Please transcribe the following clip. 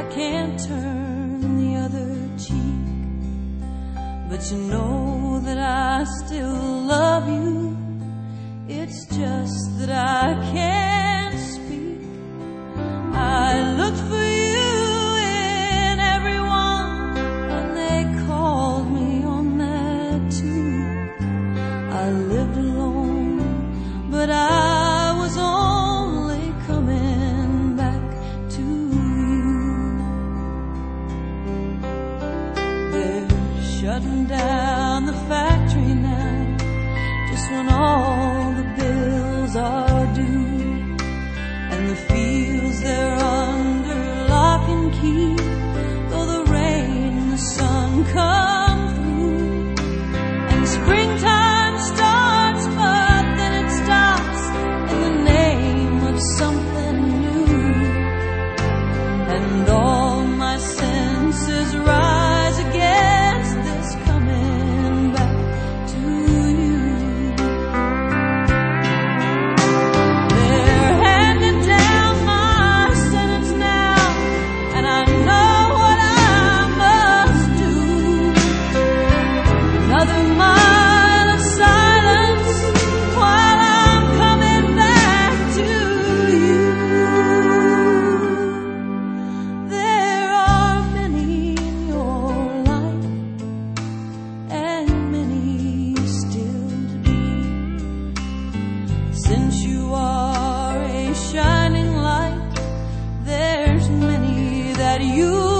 I can't turn the other cheek, but you know that I still love you. It's just that I can't speak. I looked for you in everyone, and they called me on that too. I lived alone, but I was only coming back to you. They're shutting down the factory now, just when all the bills are due, and the fields they're under lock and key. Though the rain and the sun come through, and springtime starts, but then it stops in the name of something new, and all my senses rise against this coming back to you. They're handing down my sentence now, and I know what I must do. Another mile of silence while I'm coming back to you. There are many in your life, and many still to be. Since you are a shining light, there's many that you